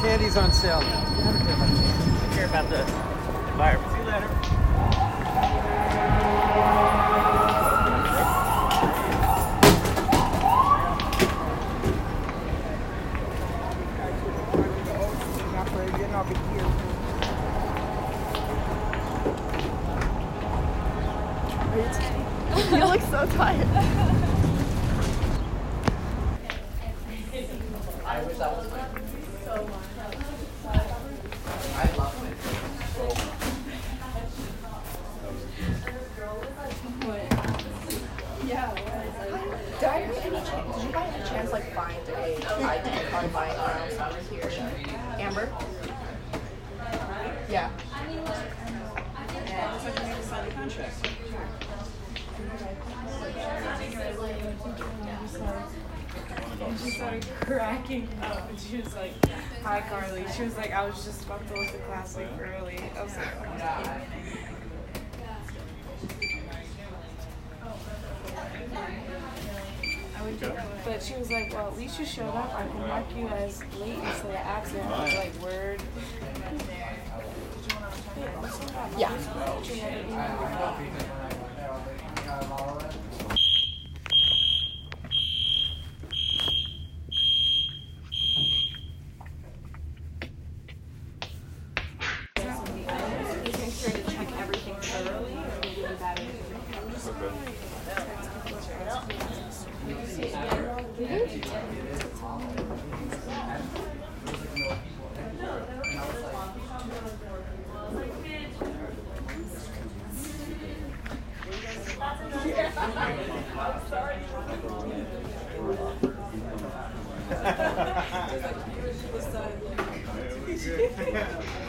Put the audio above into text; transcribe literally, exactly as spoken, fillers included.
Candy's on sale now. I care about the environment. See you later. You look so tired. I wish that was my so much. I love it so much. Yeah. Did I by any chance, did you by any chance like find a I D card lying around somewhere here? Amber? Yeah. Looks like we need to sign a contract. And she started cracking up and she was like, hi Carly. She was like, I was just about to look at class like early. I was like, oh my God. But she was like, well, at least you showed up. I can mark you as late instead of absent. I was like, word. Yeah. Making sure to check everything thoroughly or maybe that I'm sorry.